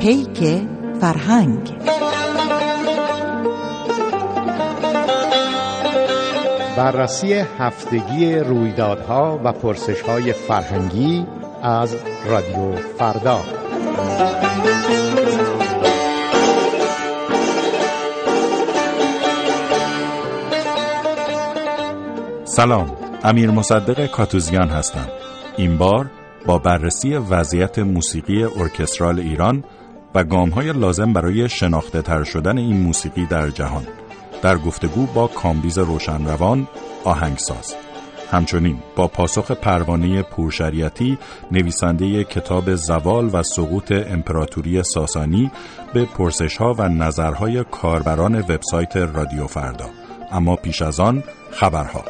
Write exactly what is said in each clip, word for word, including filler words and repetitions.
پیک فرهنگ. بررسی هفتگی رویدادها و پرسش‌های فرهنگی از رادیو فردا. سلام، امیر مصدق کاتوزیان هستم. این بار با بررسی وضعیت موسیقی ارکسترال ایران و گام‌های لازم برای شناخته تر شدن این موسیقی در جهان در گفتگو با کامبیز روشنروان آهنگساز. همچنین با پاسخ پروانه پورشریعتی نویسنده کتاب زوال و سقوط امپراتوری ساسانی به پرسش‌ها و نظرهای کاربران وبسایت رادیو فردا. اما پیش از آن خبرها.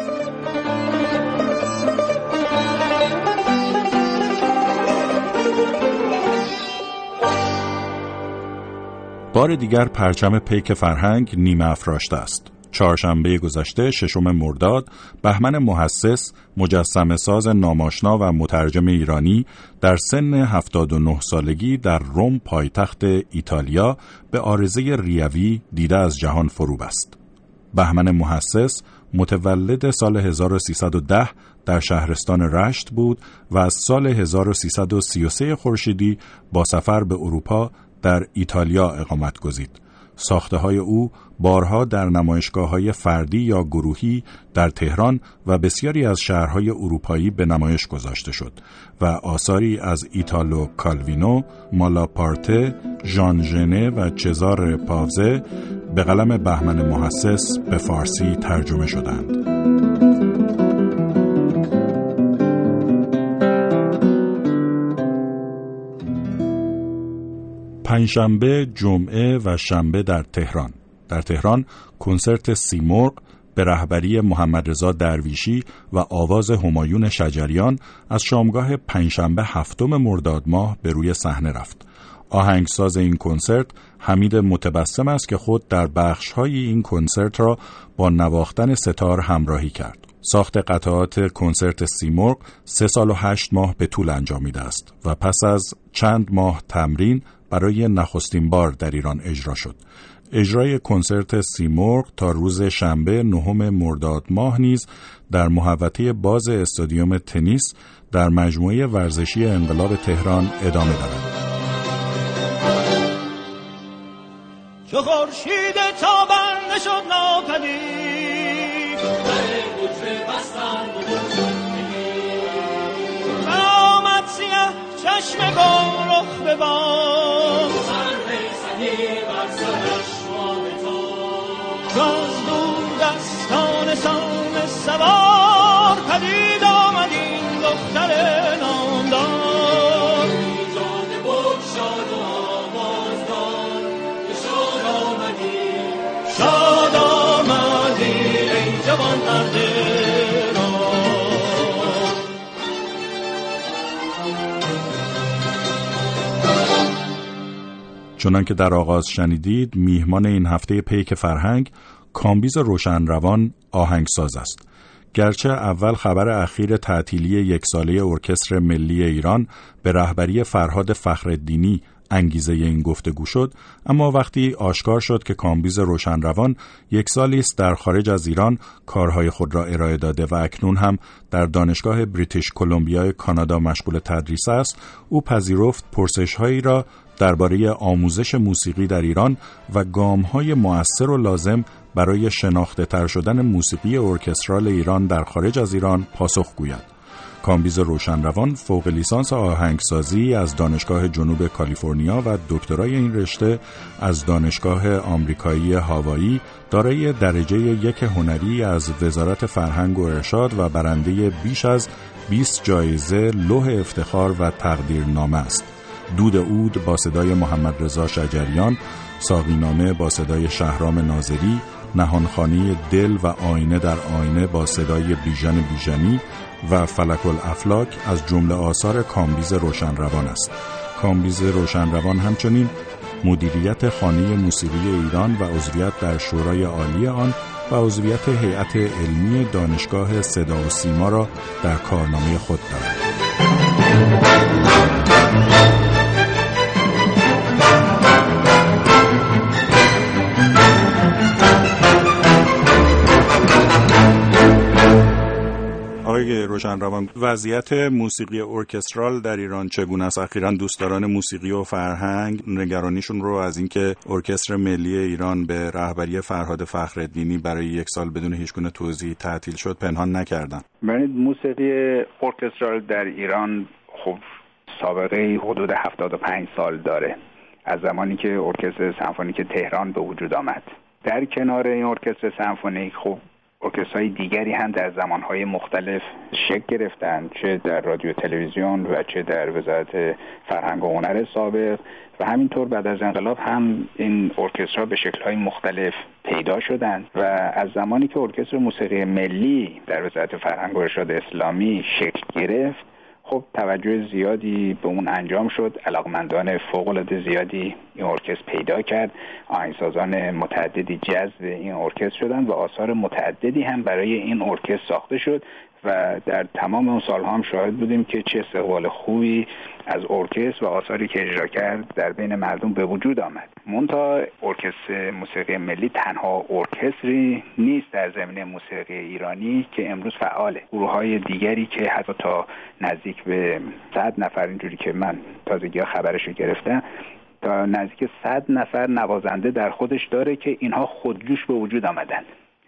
بار دیگر پرچم پیک فرهنگ نیمه افراشته است. چهارشنبه گذشته ششم مرداد بهمن محسس، مجسمه ساز ناماشنا و مترجم ایرانی، در سن هفتاد و نه سالگی در روم پایتخت ایتالیا به عارضه ریوی دیده از جهان فرو بست. بهمن محسس متولد سال هزار و سیصد و ده در شهرستان رشت بود و از سال هزار و سیصد و سی و سه خورشیدی با سفر به اروپا در ایتالیا اقامت گزید. ساخته‌های او بارها در نمایشگاه‌های فردی یا گروهی در تهران و بسیاری از شهرهای اروپایی به نمایش گذاشته شد و آثاری از ایتالو کالوینو، مالاپارته، ژان ژنه و چزار پاوزه به قلم بهمن محسس به فارسی ترجمه شدند. پنجشنبه، جمعه و شنبه در تهران. در تهران کنسرت سیمرغ به رهبری محمد رضا درویشی و آواز همایون شجریان از شامگاه پنجشنبه هفتم مرداد ماه به روی صحنه رفت. آهنگساز این کنسرت حمید متبسم است که خود در بخش‌های این کنسرت را با نواختن ستار همراهی کرد. ساخت قطعات کنسرت سیمرغ سه سال و هشت ماه به طول انجامیده است و پس از چند ماه تمرین برای نخستین بار در ایران اجرا شد. اجرای کنسرت سیمرغ تا روز شنبه نهم مرداد ماه نیز در محوطه باز استادیوم تنیس در مجموعه ورزشی انقلاب تهران ادامه دارد. چو خورشید تابنده شد ناپدید، در حجره بستند و برآمد سیه چشم گلرخ به بام، سر سهی بر سرش ماندان، جز دور دستان سام سوار پدید آمد این دختر نامدار. جان بگشاد و آواز داد که شاد آمدی، شاد آمدی ای جوان مرد چنان که در آغاز شنیدید، میهمان این هفته پیک فرهنگ کامبیز روشنروان آهنگساز است. گرچه اول خبر اخیر تعطیلی یک ساله ارکستر ملی ایران به رهبری فرهاد فخرالدینی انگیزه این گفتگو شد، اما وقتی آشکار شد که کامبیز روشنروان یک سالی است در خارج از ایران کارهای خود را ارائه داده و اکنون هم در دانشگاه بریتیش کلمبیا کانادا مشغول تدریس است، او پذیرفت پرسش‌هایی را درباره آموزش موسیقی در ایران و گام‌های مؤثر و لازم برای شناخته تر شدن موسیقی ارکسترال ایران در خارج از ایران پاسخ گوید. کامبیز روشنروان فوق لیسانس آهنگسازی از دانشگاه جنوب کالیفرنیا و دکترای این رشته از دانشگاه آمریکایی هاوایی، دارای درجه یک هنری از وزارت فرهنگ و ارشاد و برنده بیش از بیست جایزه لوح افتخار و تقدیرنامه است. دود عود با صدای محمد رضا شجریان، ساقینامه با صدای شهرام ناظری، نهانخانه دل و آینه در آینه با صدای بیژن بیژنی و فلک الافلاک از جمله آثار کامبیز روشنروان است. کامبیز روشنروان همچنین مدیریت خانه موسیقی ایران و عضویت در شورای عالی آن و عضویت هیئت علمی دانشگاه صدا و سیما را در کارنامه خود دارد. روشنروان، وضعیت موسیقی ارکسترال در ایران چگونه است؟ اخیراً دوستداران موسیقی و فرهنگ نگرانیشون رو از اینکه ارکستر ملی ایران به رهبری فرهاد فخرالدینی برای یک سال بدون هیچگونه توضیح تعطیل شد پنهان نکردن. ببینید موسیقی ارکسترال در ایران خب سابقه حدود هفتاد و پنج سال داره، از زمانی که ارکستر سمفونیک تهران به وجود آمد. در کنار این ارکستر سمفونیک خب ارکسترهای دیگری هم در زمانهای مختلف شکل گرفتند، چه در رادیو تلویزیون و چه در وزارت فرهنگ و هنر سابق و همینطور بعد از انقلاب هم این ارکسترها به شکل‌های مختلف پیدا شدند و از زمانی که ارکستر موسیقی ملی در وزارت فرهنگ و ارشاد اسلامی شکل گرفت خب توجه زیادی به اون انجام شد، علاقمندان فوق‌العاده زیادی این ارکستر پیدا کرد، آهنگسازان متعددی جذب این ارکستر شدند و آثار متعددی هم برای این ارکستر ساخته شد و در تمام اون سالها هم شاهد بودیم که چه استقبال خوبی از ارکستر و آثاری که اجرا کرد در بین مردم به وجود آمد. منتها ارکستر موسیقی ملی تنها ارکستری نیست در زمینه موسیقی ایرانی که امروز فعاله. گروه‌های دیگری که حتی تا نزدیک به صد نفر، اینجوری که من تازگی خبرشو گرفتم، تا نزدیک صد نفر نوازنده در خودش داره که اینها خودجوش به وجود آمدن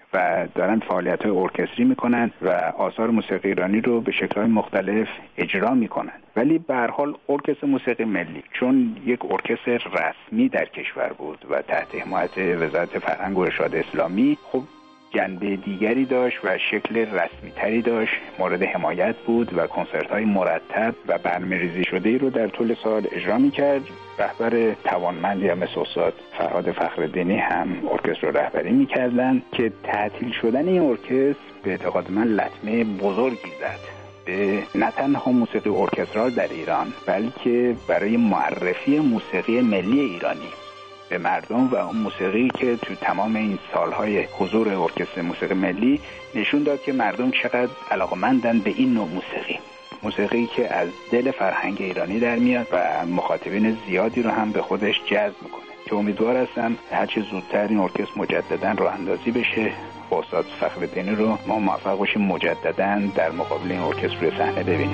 و دارن فعالیت‌های ارکستری میکنن و آثار موسیقی ایرانی رو به شکل‌های مختلف اجرا میکنن. ولی به هر حال ارکستر موسیقی ملی چون یک ارکستر رسمی در کشور بود و تحت حمایت وزارت فرهنگ و ارشاد اسلامی، خب جنبه دیگری داشت و شکل رسمی تری داشت، مورد حمایت بود و کنسرت‌های مرتب و برنامه‌ریزی شده‌ای رو در طول سال اجرا می‌کرد. رهبر توانمندی هم مثل استاد فرهاد فخرالدینی هم ارکستر رو رهبری می‌کردن که تعطیل شدن این ارکستر به اعتقاد من لطمه بزرگی زد به نه تنها موسیقی ارکسترال در ایران بلکه برای معرفی موسیقی ملی ایرانی به مردم و اون موسیقی که تو تمام این سالهای حضور ارکستر موسیقی ملی نشون داد که مردم چقدر علاقمندن به این نوع موسیقی، موسیقی که از دل فرهنگ ایرانی در میاد و مخاطبین زیادی رو هم به خودش جذب میکنه که امیدوار هستم هرچه زودتر این ارکستر مجدداً راه اندازی بشه و استاد فخرالدینی رو ما موفق باشیم مجدداً در مقابل این ارکستر روی صحنه ببینیم.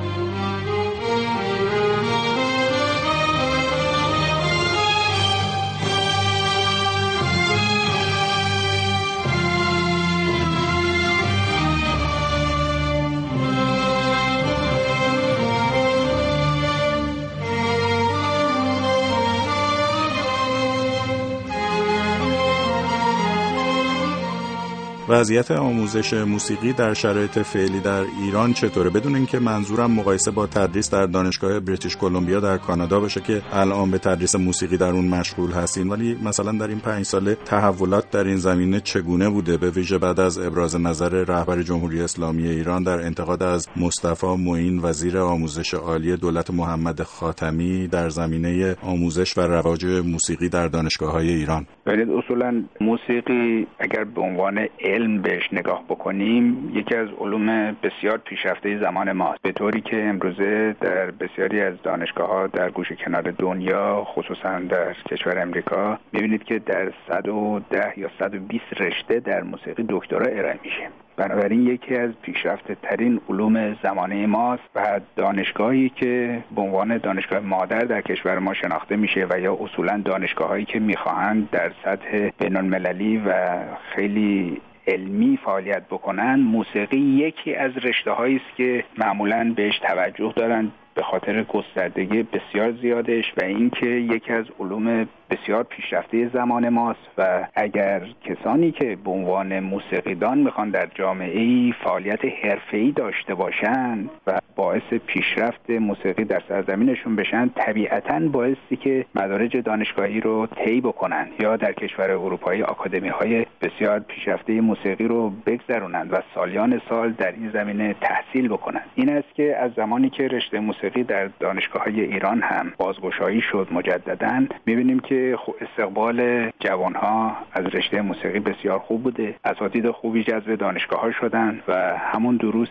وضعیت آموزش موسیقی در شرایط فعلی در ایران چطوره؟ بدون اینکه منظورم مقایسه با تدریس در دانشگاه بریتیش کلمبیا در کانادا باشه که الان به تدریس موسیقی در اون مشغول هستین، ولی مثلا در این پنج ساله تحولات در این زمینه چگونه بوده؟ به ویژه بعد از ابراز نظر رهبر جمهوری اسلامی ایران در انتقاد از مصطفی معین وزیر آموزش عالی دولت محمد خاتمی در زمینه آموزش و رواج موسیقی در دانشگاه‌های ایران. ببینید اصولا موسیقی اگر به عنوان علم بهش نگاه بکنیم یکی از علوم بسیار پیشرفته زمان ماست، به طوری که امروزه در بسیاری از دانشگاه‌ها در گوشه کنار دنیا خصوصا در کشور امریکا می‌بینید که در صد و ده یا صد و بیست رشته در موسیقی دکترا ارائه میشه. بنابراین یکی از پیشرفته ترین علوم زمانه ماست و دانشگاهی که به عنوان دانشگاه مادر در کشور ما شناخته میشه و یا اصولا دانشگاهایی که میخواهند در سطح بین‌المللی و خیلی علمی فعالیت بکنن، موسیقی یکی از رشته‌هایی است که معمولاً بهش توجه دارن به خاطر گستردگی بسیار زیادش و اینکه یکی از علوم بسیار پیشرفته زمان ماست و اگر کسانی که به عنوان موسیقیدان میخوان در جامعه‌ای فعالیت حرفه‌ای داشته باشن و باعث پیشرفت موسیقی در سرزمینشون بشن، طبیعتاً باعثی که مدارج دانشگاهی رو طی بکنن یا در کشور اروپایی آکادمی‌های بسیار پیشرفته موسیقی رو بگذرونن و سالیان سال در این زمینه تحصیل بکنن. این است که از زمانی که رشته موسیقی در دانشگاه‌های ایران هم بازگشایی شد مجدداً، می‌بینیم که استقبال جوانها از رشته موسیقی بسیار خوب بوده، اساتید خوبی جذب دانشگاه‌ها شدن و همون دروس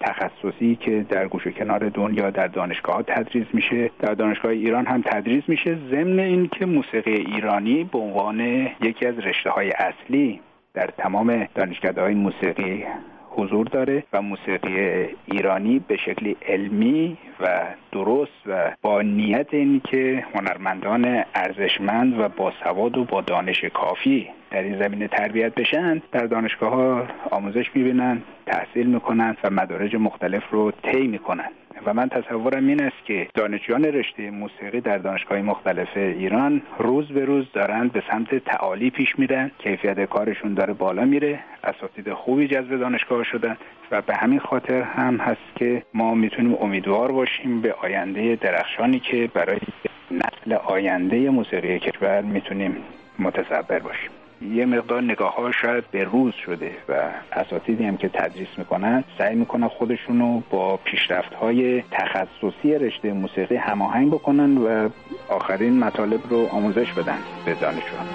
تخصصی که در گوشه کنار دنیا در دانشگاه‌ها تدریس میشه در دانشگاه ایران هم تدریس میشه، ضمن این که موسیقی ایرانی به عنوان یکی از رشته‌های اصلی در تمام دانشکده‌های موسیقی حضور داره و موسیقی ایرانی به شکلی علمی و درست و با نیت این که هنرمندان ارزشمند و با سواد و با دانش کافی در این زمینه تربیت بشن، در دانشگاه‌ها آموزش می‌بینن، تحصیل می‌کنن و مدارج مختلف رو طی می‌کنن. و من تصورم این است که دانشجویان رشته موسیقی در دانشگاه‌های مختلف ایران روز به روز دارن به سمت تعالی پیش میرن، کیفیت کارشون داره بالا میره، اساتید خوبی جذب دانشگاه شدن و به همین خاطر هم هست که ما میتونیم امیدوار باشیم به آینده درخشانی که برای نسل آینده موسیقی کشور میتونیم متصور باشیم. یه مقدار نگاه ها شاید به روز شده و اساتیدی هم که تدریس میکنن سعی میکنن خودشونو با پیشرفت های تخصصی رشته موسیقی هماهنگ بکنن و آخرین مطالب رو آموزش بدن به دانشجویان.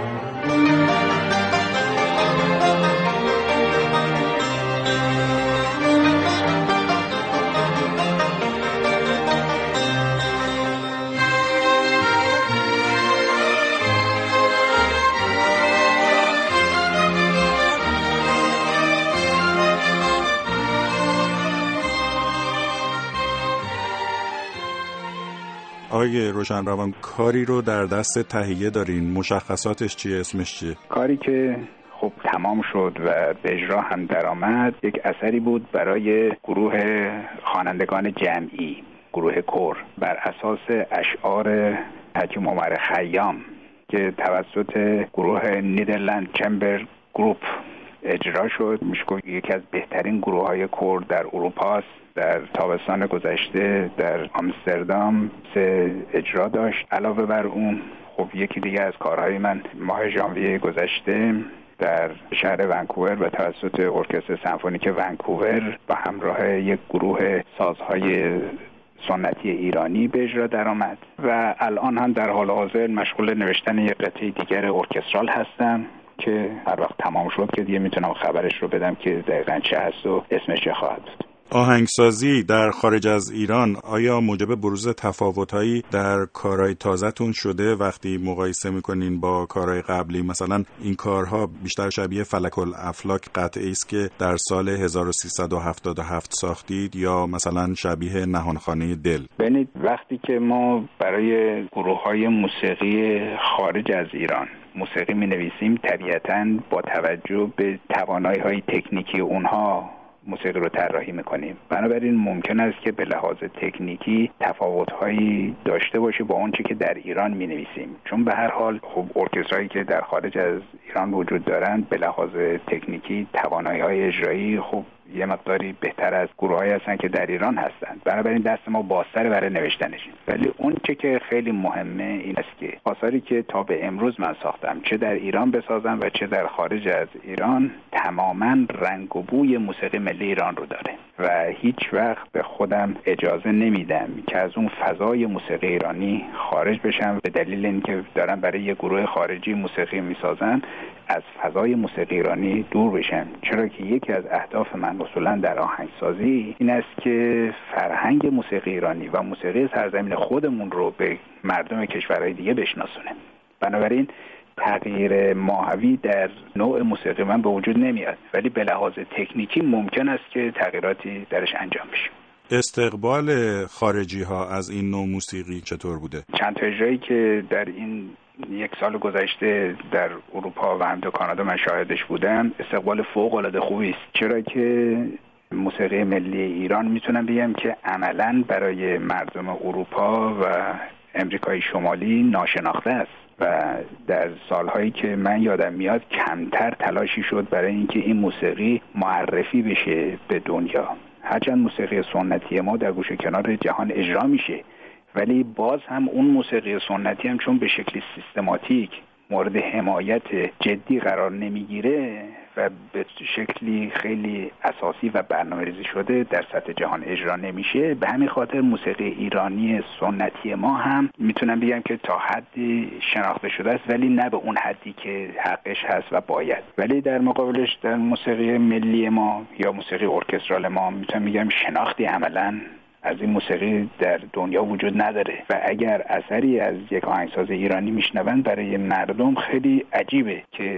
آقای روشنروان، کاری رو در دست تهیه دارین، مشخصاتش چیه، اسمش چیه؟ کاری که خب تمام شد و به اجرا هم درآمد یک اثری بود برای گروه خوانندگان جمعی، گروه کور، بر اساس اشعار حکیم عمر خیام که توسط گروه نیدرلند چمبر گروپ اجرا شد. میشه گفت یکی از بهترین گروه های کور در اروپا است. در تابستان گذشته در آمستردام سه اجرا داشت. علاوه بر اون خب یکی دیگه از کارهای من ماه ژانویه گذشته در شهر ونکوور و توسط ارکستر سمفونیک ونکوور با همراه یک گروه سازهای سنتی ایرانی به اجرا درآمد و الان هم در حال حاضر مشغول نوشتن یک قطعه دیگر ارکسترال هستم که هر وقت تمام شد که دیگه میتونم خبرش رو بدم که دقیقاً چه هست و اسمش چه خواهد بود. آهنگسازی در خارج از ایران آیا موجب بروز تفاوت‌هایی در کارهای تازه‌تون شده وقتی مقایسه می‌کنین با کارهای قبلی؟ مثلا این کارها بیشتر شبیه فلک الافلاک قطعه‌ای است که در سال هزار و سیصد و هفتاد و هفت ساختید یا مثلا شبیه نهانخانه دل؟ ببینید وقتی که ما برای گروه‌های موسیقی خارج از ایران موسیقی می‌نویسیم طبیعتاً با توجه به توانایی‌های تکنیکی اونها موسیقی رو طراحی میکنیم. بنابراین ممکن است که به لحاظ تکنیکی تفاوت‌هایی داشته باشه با اون چیزی که در ایران می‌نویسیم، چون به هر حال خب ارکسترایی که در خارج از ایران وجود دارند به لحاظ تکنیکی توانایی‌های اجرایی خب یه مقداری بهتر از گروه‌هایی هستن که در ایران هستند. بنابراین دست ما بازتر برای نوشتنش. ولی اون چه که خیلی مهمه این است که آثاری که تا به امروز من ساختم چه در ایران بسازم و چه در خارج از ایران تماماً رنگ و بوی موسیقی ملی ایران رو داره و هیچ وقت به خودم اجازه نمیدم که از اون فضای موسیقی ایرانی خارج بشم به دلیل اینکه دارم برای یه گروه خارجی موسیقی میسازن از فضای موسیقی ایرانی دور بشم، چرا که یکی از اهداف من اصولا در آهنگسازی این است که فرهنگ موسیقی ایرانی و موسیقی سرزمین خودمون رو به مردم کشورهای دیگه بشناسونه. بنابراین تغییر ماهوی در نوع موسیقی من به وجود نمیاد، ولی به لحاظ تکنیکی ممکن است که تغییراتی درش انجام بشه. استقبال خارجی ها از این نوع موسیقی چطور بوده؟ چند تا اجرایی که در این یک سال گذشته در اروپا و هم در کانادا من شاهدش بودم استقبال فوق العاده خوبی است، چرا که موسیقی ملی ایران میتونم بگم که عملاً برای مردم اروپا و امریکای شمالی ناشناخته است و در سالهایی که من یادم میاد کمتر تلاشی شد برای اینکه این موسیقی معرفی بشه به دنیا. هرچند موسیقی سنتی ما در گوشه کنار جهان اجرا میشه، ولی باز هم اون موسیقی سنتی هم چون به شکلی سیستماتیک مورد حمایت جدی قرار نمیگیره و به شکلی خیلی اساسی و برنامه‌ریزی شده در سطح جهان اجرا نمیشه، به همین خاطر موسیقی ایرانی سنتی ما هم میتونم بگم که تا حدی شناخته شده است، ولی نه به اون حدی که حقش هست و باید. ولی در مقابلش در موسیقی ملی ما یا موسیقی ارکسترال ما میتونم بگم شناختی عملاً از این موسیقی در دنیا وجود نداره و اگر اثری از یک آهنگساز ایرانی میشنوند برای مردم خیلی عجیبه که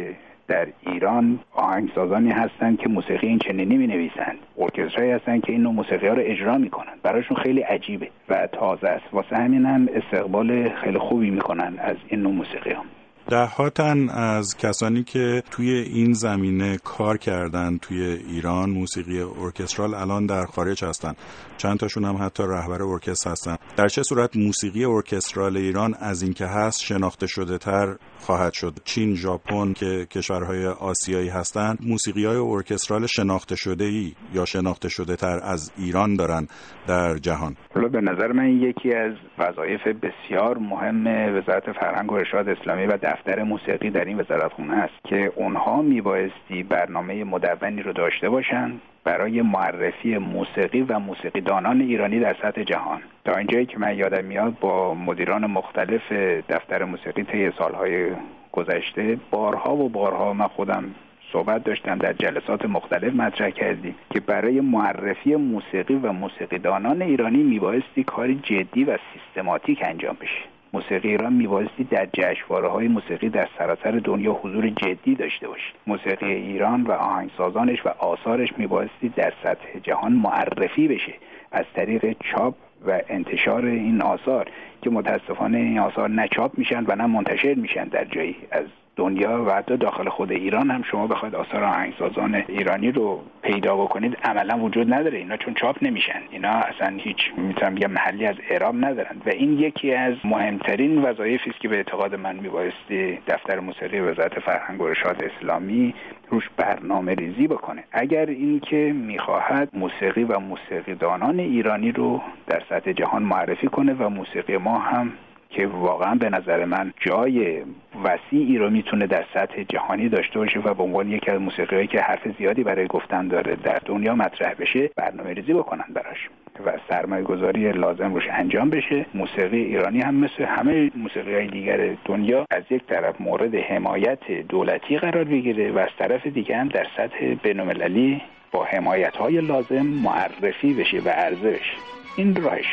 در ایران آهنگسازانی هستند که موسیقی این چنینی می‌نویسند، ارکسترایی هستند که این نوع موسیقی‌ها رو اجرا می‌کنند. براشون خیلی عجیبه و تازه است، واسه همین هم استقبال خیلی خوبی می‌کنن از این نوع موسیقی‌ها. ده‌ها تن از کسانی که توی این زمینه کار کردن توی ایران موسیقی ارکسترال الان در خارج هستن، چند تاشون هم حتی رهبر ارکستر هستن. در چه صورت موسیقی ارکسترال ایران از این که هست شناخته شده تر خواهد شد؟ چین، ژاپن که کشورهای آسیایی هستن موسیقی‌های ارکسترال شناخته شده ای یا شناخته شده تر از ایران دارن در جهان. حالا به نظر من یکی از وظایف بسیار مهم وزارت فرهنگ و ارشاد اسلامی و دفتر موسیقی در این وزارتخونه است که اونها میبایستی برنامه مدونی رو داشته باشن برای معرفی موسیقی و موسیقیدانان ایرانی در سطح جهان. تا اینجایی که من یادم میاد با مدیران مختلف دفتر موسیقی طی سالهای گذشته بارها و بارها من خودم صحبت داشتم، در جلسات مختلف مطرح کردیم که برای معرفی موسیقی و موسیقیدانان ایرانی میبایستی کاری جدی و سیستماتیک انجام بشه. موسیقی ایران میبایستی در جشنواره‌های موسیقی در سراسر دنیا حضور جدی داشته باشه. موسیقی ایران و آهنگسازانش و آثارش میبایستی در سطح جهان معرفی بشه از طریق چاپ و انتشار این آثار که متاسفانه این آثار نه چاپ میشن و نه منتشر میشن در جایی از دنیا و حتی داخل خود ایران هم شما بخواید آثار آهنگسازان ایرانی رو پیدا بکنید عملا وجود نداره، اینا چون چاپ نمیشن، اینا اصلا هیچ میتونم بگم محلی از اعراب ندارن و این یکی از مهمترین وظایفی است که به اعتقاد من میبایستی دفتر موسیقی وزارت فرهنگ و ارشاد اسلامی روش برنامه ریزی بکنه اگر این که میخواهد موسیقی و موسیقیدانان ایرانی رو در سطح جهان معرفی کنه و موسیقی ما هم که واقعا به نظر من جای وسیعی رو میتونه در سطح جهانی داشته باشه و به عنوان یکی از موسیقیایی که حرف زیادی برای گفتن داره در دنیا مطرح بشه برنامه ریزی بکنن براش و سرمایه گذاری لازم روش انجام بشه. موسیقی ایرانی هم مثل همه موسیقی‌های دیگر دنیا از یک طرف مورد حمایت دولتی قرار بگیره و از طرف دیگه هم در سطح بین‌المللی با حمایت‌های لازم معرفی بشه و عرضه بشه. این راهش.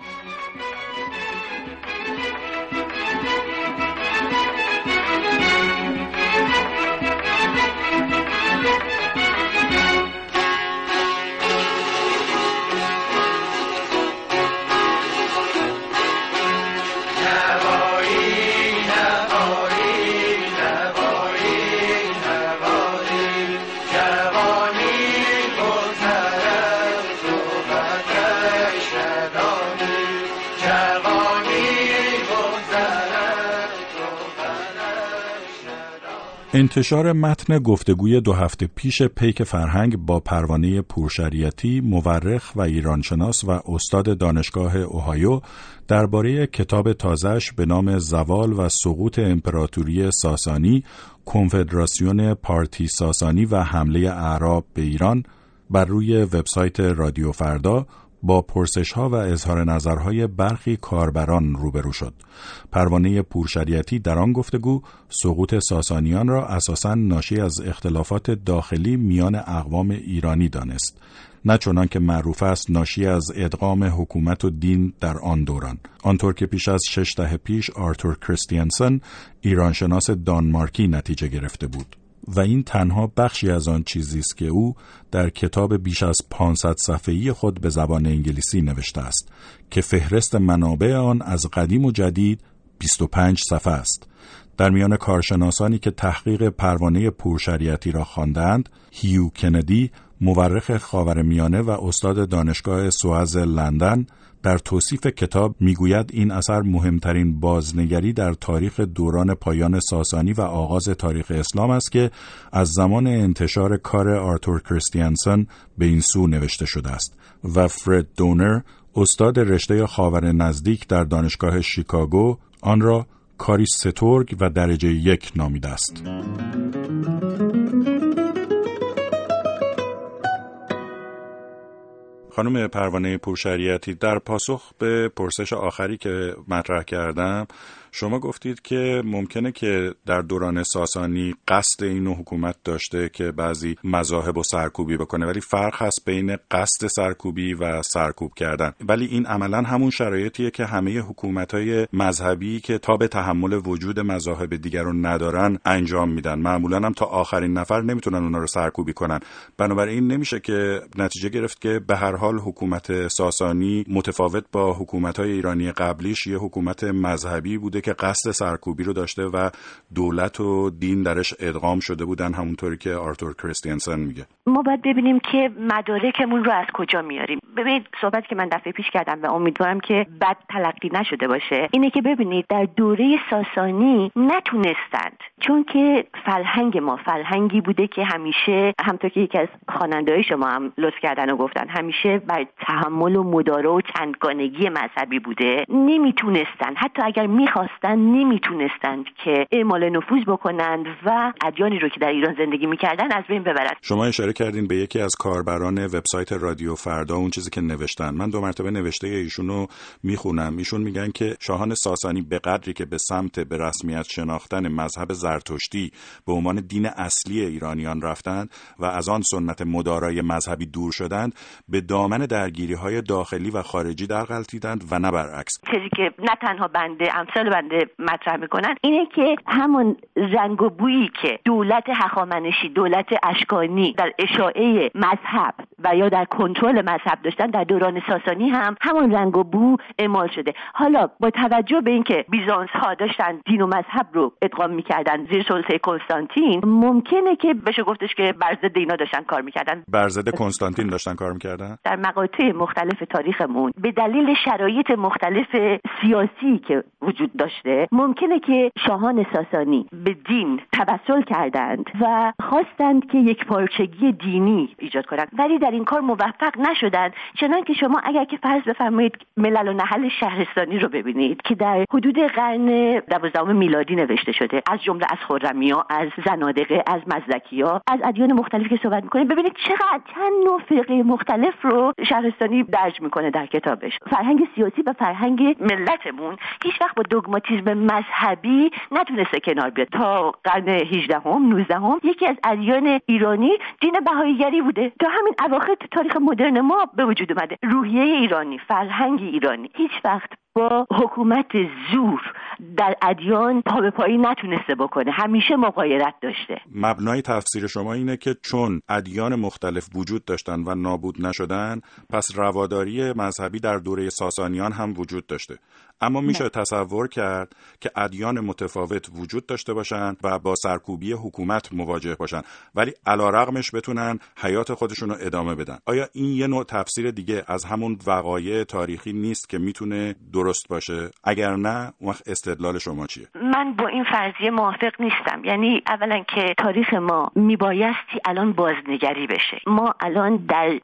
انتشار متن گفتگوی دو هفته پیش پیک فرهنگ با پروانه پورشریعتی، مورخ و ایرانشناس و استاد دانشگاه اوهایو درباره کتاب تازه‌اش به نام زوال و سقوط امپراتوری ساسانی، کنفدراسیون پارتی ساسانی و حمله اعراب به ایران بر روی وبسایت رادیو فردا با پرسش‌ها و اظهار نظرهای برخی کاربران روبرو شد. پروانه پورشریعتی در آن گفتگو سقوط ساسانیان را اساساً ناشی از اختلافات داخلی میان اقوام ایرانی دانست، نه چنان که معروف است ناشی از ادغام حکومت و دین در آن دوران، آنطور که پیش از شش دهه پیش آرتور کریستیانسن ایرانشناس دانمارکی نتیجه گرفته بود. و این تنها بخشی از آن چیزی است که او در کتاب بیش از پانصد صفحه‌ای خود به زبان انگلیسی نوشته است که فهرست منابع آن از قدیم و جدید بیست و پنج صفحه است. در میان کارشناسانی که تحقیق پروانه پورشریعتی را خواندند، هیو کندی، مورخ خاورمیانه و استاد دانشگاه سواز لندن، در توصیف کتاب میگوید این اثر مهمترین بازنگری در تاریخ دوران پایان ساسانی و آغاز تاریخ اسلام است که از زمان انتشار کار آرتور کریستیانسن به این سو نوشته شده است. و فرد دونر، استاد رشته خاور نزدیک در دانشگاه شیکاگو، آن را کاری سترگ و درجه یک نامیده است. خانم پروانه پورشریعتی، در پاسخ به پرسش آخری که مطرح کردم شما گفتید که ممکنه که در دوران ساسانی قصد اینو حکومت داشته که بعضی مذاهب و سرکوبی بکنه، ولی فرق هست بین قصد سرکوبی و سرکوب کردن. ولی این عملاً همون شرایطیه که همه حکومت‌های مذهبی که تا به تحمل وجود مذاهب دیگر رو ندارن انجام میدن. معمولاً هم تا آخرین نفر نمیتونن اونا رو سرکوبی کنن. بنابراین نمیشه که نتیجه گرفت که به هر حال حکومت ساسانی متفاوت با حکومت‌های ایرانی قبلیش یه حکومت مذهبی بوده که قصد سرکوبی رو داشته و دولت و دین درش ادغام شده بودن، همونطوری که آرتور کریستینسن میگه. ما باید ببینیم که مدارکمون رو از کجا میاریم. ببینید صحبت که من دفعه پیش کردم و امیدوارم که بد تلقی نشده باشه اینه که ببینید در دوره ساسانی نتونستند، چون که فرهنگ ما فرهنگی بوده که همیشه همونطور که یکی از خواننده‌های شما هم لطف کردن و گفتن همیشه بر تحمل و مدارا و چندگانگی مذهبی بوده، نمیتونستند، حتی اگر میخواستن نمیتونستند که اعمال نفوذ بکنند و ادیانی رو که در ایران زندگی میکردن از بین ببرند. شما اشاره کردین به یکی از کاربران وبسایت رادیو فردا، اون چیزی که نوشتن. من دو مرتبه نوشته ایشونو میخونم. ایشون میگن که شاهان ساسانی به قدری که به سمت به رسمیت شناختن مذهب زرتشتی به عنوان دین اصلی ایرانیان رفتند و از آن سنت مدارای مذهبی دور شدند، به دامن درگیری‌های داخلی و خارجی درغلطیدند و نه برعکس. چیزی که نه تنها بنده امثال بنده مطرح میکنن اینه که همون رنگ و بویی که دولت هخامنشی، دولت اشکانی در اشاعه مذهب و یا در کنترل مذهب داشتن، در دوران ساسانی هم همون رنگ و بو اعمال شده. حالا با توجه به اینکه بیزانس ها داشتن دین و مذهب رو ادغام میکردن زیر سلطه کنستانتین، ممکنه که بشه گفتش که بر ضد اینا داشتن کار میکردن. بر ضد کنستانتین داشتن کار میکردن. در مقاطع مختلف تاریخمون به دلیل شرایط مختلف سیاسی که وجود داشته ممکنه که شاهان ساسانی به دین توسل کردند و خواستند که یک پارچگی دینی ایجاد کنند، ولی در این کار موفق نشدند. چنانکه که شما اگر که فرض بفرمایید ملل و نحل شهرستانی رو ببینید که در حدود قرن دوازدهم میلادی نوشته شده، از جمله از خرمیا، از زنادقه، از مزدکیا، از ادیان مختلفی که صحبت می‌کنه، ببینید چقدر چند نوع فرقه مختلف رو شهرستانی درج می‌کنه در کتابش. فرهنگ سیاسی و فرهنگ ملتمون هیچ وقت با دوگماتیسم مذهبی نتونسته کنار بیاد. تا قرن هجدهم نوزدهم یکی از ادیان ایرانی دین بهاییگری بوده. تا همین اواخر تاریخ مدرن ما به وجود اومده. روحیه ایرانی، فرهنگ ایرانی هیچ وقت با حکومت زور در ادیان پا به پایی نتونسته بکنه، همیشه مغایرت داشته. مبنای تفسیر شما اینه که چون ادیان مختلف وجود داشتن و نابود نشدن، پس رواداری مذهبی در دوره ساسانیان هم وجود داشته. اما میشه تصور کرد که ادیان متفاوت وجود داشته باشن و با سرکوبی حکومت مواجه باشن، ولی علیرغمش بتونن حیات خودشون رو ادامه بدن. آیا این یه نوع تفسیر دیگه از همون وقایع تاریخی نیست که میتونه درست باشه؟ اگر نه، اون وقت استدلال شما چیه؟ من با این فرضیه موافق نیستم. یعنی اولا که تاریخ ما میبایستی الان بازنگری بشه. ما الان در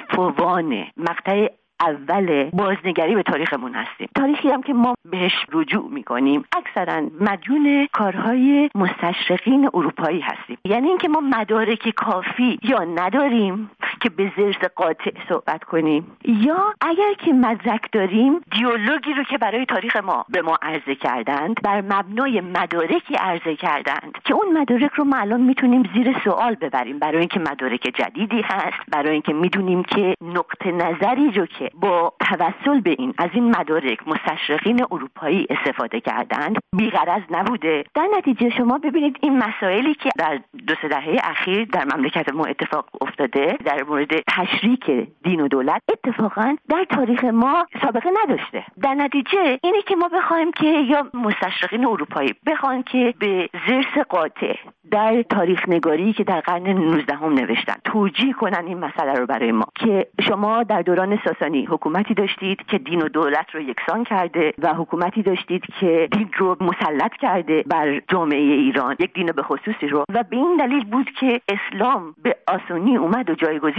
عنفوان مقطع اول بازنگری به تاریخمون هستیم. تاریخی هم که ما بهش رجوع میکنیم اکثرا مدیون کارهای مستشرقین اروپایی هستیم. یعنی اینکه ما مدارک کافی یا نداریم که به زرس قاطع صحبت کنیم، یا اگر که مدرک داریم دیالوگی رو که برای تاریخ ما به ما عرضه کردند بر مبنای مدارکی عرضه کردند که اون مدارک رو ما الان میتونیم زیر سوال ببریم، برای اینکه مدارک جدیدی هست، برای اینکه میدونیم که نقطه نظری رو که با توسل به این از این مدارک مستشرقین اروپایی استفاده کردند بی‌غرض نبوده. در نتیجه شما ببینید این مسائلی که در دو سه دهه اخیر در مملکت ما اتفاق افتاده در مورد تشریک دین و دولت اتفاقا در تاریخ ما سابقه نداشته. در نتیجه اینه که ما بخوایم که یا مستشرقین اروپایی بخوان که به زرس قاطع در تاریخ نگاری که در قرن نوزدهم نوشتن توجیه کنن این مسئله رو برای ما که شما در دوران ساسانی حکومتی داشتید که دین و دولت رو یکسان کرده و حکومتی داشتید که دین رو مسلط کرده بر جامعه ایران، یک دین به خصوصی رو، و به این دلیل بود که اسلام به آسانی اومد و جایگزین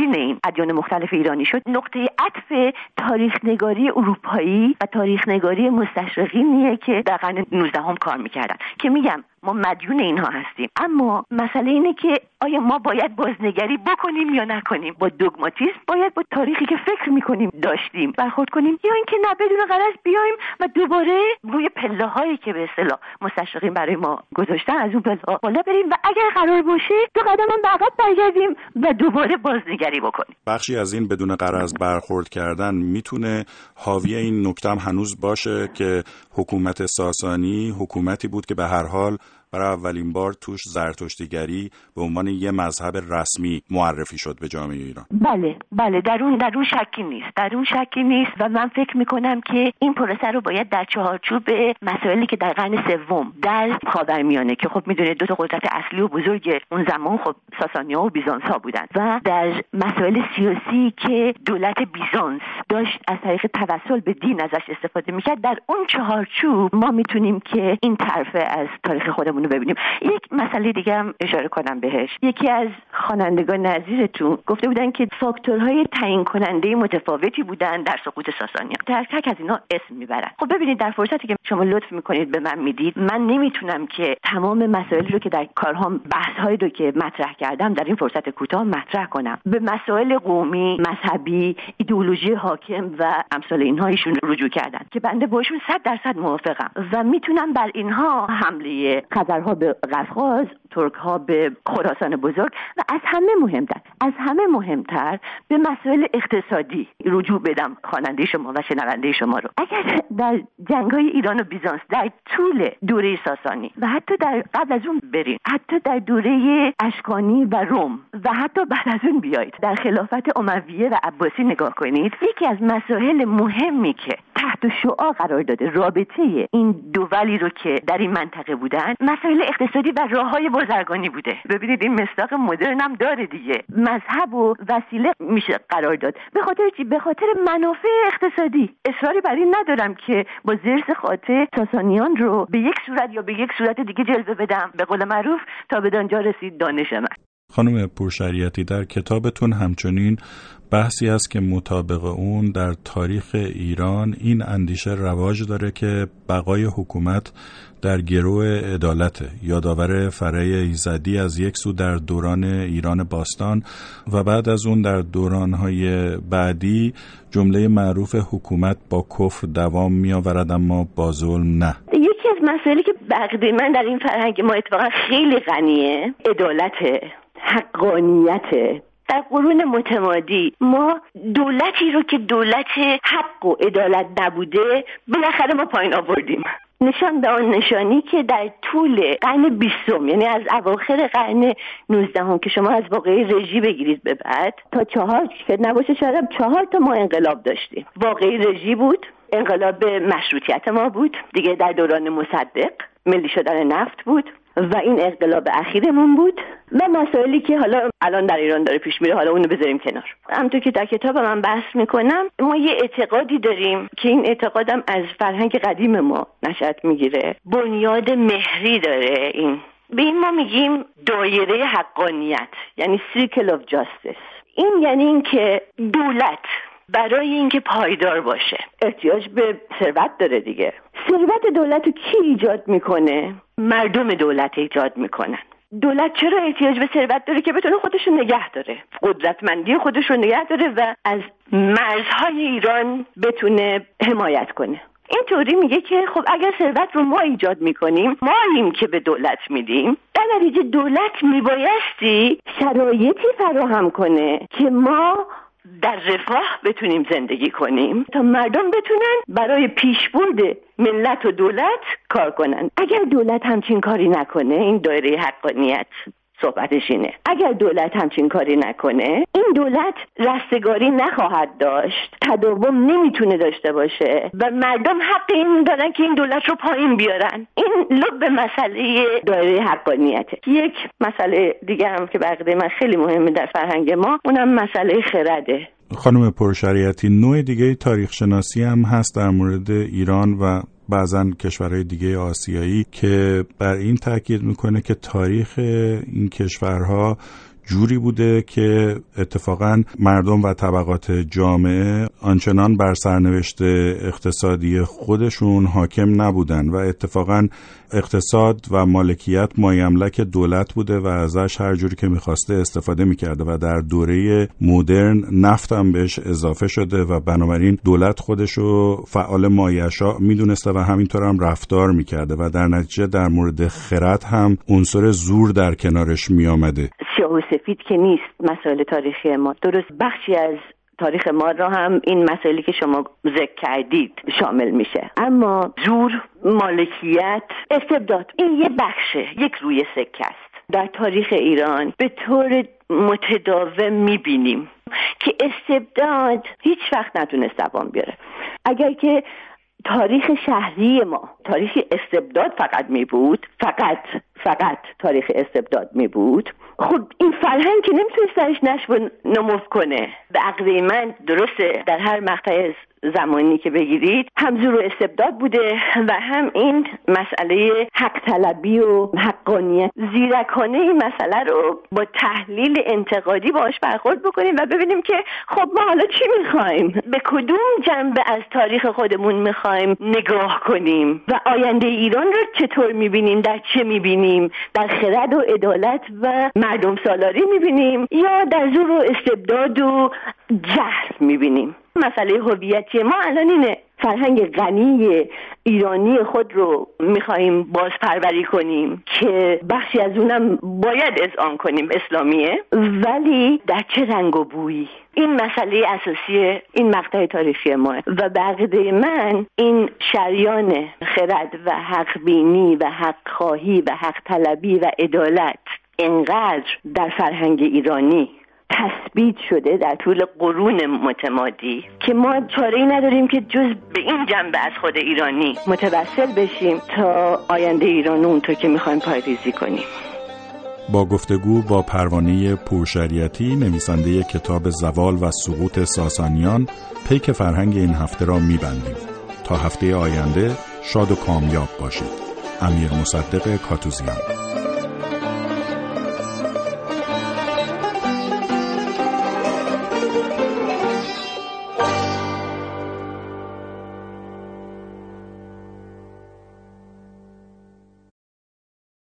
جایگزین این ادیان مختلف ایرانی شد، نقطه عطف تاریخ نگاری اروپایی و تاریخ نگاری مستشرقینیه که در قرن نوزدهم کار میکردن که میگم ما مدیون اینها هستیم. اما مسئله اینه که آیا ما باید بازنگری بکنیم یا نکنیم؟ با دوگماتیسم باید با تاریخی که فکر میکنیم داشتیم برخورد کنیم، یا اینکه نه بدون غرض بیایم و دوباره روی پله هایی که به اصطلاح مستشرقین برای ما گذاشتن از اون پله ها بالا بریم و اگر قرار باشه دو قدم هم به عقب برگردیم و دوباره بازنگری بکنیم. بخشی از این بدون غرض برخورد کردن میتونه حاوی این نکته هم هنوز باشه که حکومت ساسانی حکومتی بود که به هر حال برای اولین بار توش زرتشتیگری به عنوان یه مذهب رسمی معرفی شد به جامعه ایران. بله بله در اون در اون شکی نیست در اون شکی نیست و من فکر میکنم که این پروسه رو باید در چارچوب مسائلی که در قرن سوم در خاورمیانه که خب میدونید دو تا قدرت اصلی و بزرگ اون زمان خب ساسانی‌ها و بیزانس‌ها بودن و در مسائل سیاسی که دولت بیزانس داشت از طریق توسل به دین ازش استفاده میکرد، در اون چارچوب ما میتونیم که این طرفه از تاریخ خودمون رو ببینیم. یک مسئله دیگه هم اشاره کنم بهش. یکی از خوانندگان نظیرتون گفته بودن که فاکتورهای تعیین کننده متفاوتی بودن در سقوط ساسانیان. تک تک از اینا اسم میبرن. خب ببینید در فرصتی که شما لطف میکنید به من میدید، من نمیتونم که تمام مسائلی رو که در کارهام بحث‌هایی رو که مطرح کردم در این فرصت کوتاه مطرح کنم. به مسائل قومی، مذهبی، ایدئولوژی حاکم و امثال اینها ایشون رجوع کردن که بنده باشون صد درصد موافقم و میتونم بر اینها حمله خزرها به قفقاز، ترک‌ها به خراسان بزرگ و از همه مهمتر از همه مهمتر به مسائل اقتصادی رجوع بدم خواننده شما و شنونده شما رو. اگر در جنگ‌های ایران و بیزانس در طول دوره ساسانی و حتی در قبل از اون برین، حتی در دوره اشکانی و روم و حتی بعد از اون بیایید در خلافت امویه و عباسی نگاه کنید، یکی از مسائل مهمی که تحت شعاع قرار داده رابطه این دو ولی رو که در این منطقه بودن، مسائل اقتصادی و راههای بازرگانی بوده. ببینید این مصداق مدرن هم داره دیگه. مذهب و وسیله میشه قرار داد. به خاطر چی؟ به خاطر منافع اقتصادی. اصراری بر این ندارم که با زرس خاطر ساسانیان رو به یک صورت یا به یک صورت دیگه جلوه بدم. به قول معروف تا به دانجا رسید دانش من. خانم پورشریعتی، در کتابتون همچنین بحثی است که مطابق اون در تاریخ ایران این اندیشه رواج داره که بقای حکومت در گرو عدالته. یادآور فره ایزدی از یک سو در دوران ایران باستان و بعد از اون در دورانهای بعدی جمله معروف حکومت با کفر دوام می آورد اما با ظلم نه. یکی از مسائلی که بقیده من در این فرهنگ ما اتفاقا خیلی غنیه عدالته، حقانیته. در قرون متمادی ما دولتی رو که دولت حق و عدالت نبوده بالاخره ما پایین آوردیم. نشان به آن نشانی که در طول قرن بیستم، یعنی از اواخر قرن نوزدهم که شما از واقعه رژی بگیرید به بعد تا چهار که نباشه شاید چهار تا ما انقلاب داشتیم. واقعه رژی بود، انقلاب مشروطیت ما بود، دیگه در دوران مصدق ملی شدن نفت بود و این انقلاب اخیرمون بود و مسائلی که حالا الان در ایران داره پیش میره، حالا اونو بذاریم کنار. همونطور که در کتاب من بحث میکنم، ما یه اعتقادی داریم که این اعتقادم از فرهنگ قدیم ما نشأت میگیره، بنیاد مهری داره. این به این ما میگیم دایره حقانیت، یعنی Circle of Justice. این یعنی این که دولت برای اینکه پایدار باشه احتیاج به ثروت داره دیگه. ثروت دولت رو کی ایجاد میکنه؟ مردم دولت ایجاد میکنن. دولت چرا احتیاج به ثروت داره؟ که بتونه خودش رو نگه داره، قدرتمندی خودش رو نگه داره و از مرزهای ایران بتونه حمایت کنه. اینطوری میگه که خب اگر ثروت رو ما ایجاد میکنیم، ماییم که به دولت میدیم، در نتیجه دولت میبایستی شرایطی فراهم کنه که ما در رفاه بتونیم زندگی کنیم تا مردم بتونن برای پیشبرد ملت و دولت کار کنن. اگر دولت همچین کاری نکنه، این دایره حقانیت صحبتش اینه، اگر دولت همچین کاری نکنه، این دولت رستگاری نخواهد داشت، تداوم نمیتونه داشته باشه و مردم حق این دارن که این دولت رو پایین بیارن. این لب مسئله دایره حقانیته. یک مسئله دیگه هم که بقیده من خیلی مهمه در فرهنگ ما، اونم مسئله خرده. خانم پورشریعتی، نوع دیگه تاریخ شناسی هم هست در مورد ایران و بعضا کشورهای دیگه آسیایی که بر این تاکید میکنه که تاریخ این کشورها جوری بوده که اتفاقاً مردم و طبقات جامعه آنچنان بر سرنوشت اقتصادی خودشون حاکم نبودن و اتفاقاً اقتصاد و مالکیت مایملک دولت بوده و ازش هر جوری که میخواسته استفاده میکرده و در دوره مدرن نفت هم بهش اضافه شده و بنابراین دولت خودشو فعال مایشا میدونسته و همینطور هم رفتار میکرده و در نتیجه در مورد خرد هم عنصر زور در کنارش میامده. سیاه و سفید که نیست مسائل تاریخی ما، درست بخشی از تاریخ ما را هم این مسائلی که شما ذکر کردید شامل میشه، اما زور، مالکیت، استبداد این یه بخشه، یک روی سکه است. در تاریخ ایران به طور متداوم میبینیم که استبداد هیچ وقت نتونست دوام بیاره. اگر که تاریخ شهری ما تاریخ استبداد فقط می بود، فقط فقط تاریخ استبداد می بود، خب این فرهنگ که نمیتونست درش نشو و نمو کنه. به عقیده من درسته در هر مقطع زمانی که بگیرید هم زور و استبداد بوده و هم این مسئله حق طلبی و حقانیت. زیرکانه این مسئله رو با تحلیل انتقادی باهاش برخورد بکنیم و ببینیم که خب ما حالا چی میخوایم، به کدوم جنبه از تاریخ خودمون میخوایم نگاه کنیم و آینده ایران رو چطور میبینیم، در چه میبینیم، در خرد و عدالت و مردم سالاری میبینیم یا در زور و استبداد و جهل میبینیم. مسئله هویتی ما الان اینه، فرهنگ غنی ایرانی خود رو میخواییم بازپروری کنیم که بخشی از اونم باید اذعان کنیم اسلامیه، ولی در چه رنگ و بویی؟ این مسئله اساسی این مقطع تاریخی ما و به عقیده من این شریان خرد و حق بینی و حق خواهی و حق طلبی و عدالت اینقدر در فرهنگ ایرانی تثبیت شده در طول قرون متمادی که ما چاره‌ای نداریم که جز به این جنبه از خود ایرانی متوسل بشیم تا آینده ایران اونطور که میخوایم پایه‌ریزی کنیم. با گفتگو با پروانه پورشریعتی، نویسنده کتاب زوال و سقوط ساسانیان، پیک فرهنگ این هفته را میبندیم. تا هفته آینده شاد و کامیاب باشید. امیر مصدق کاتوزیان.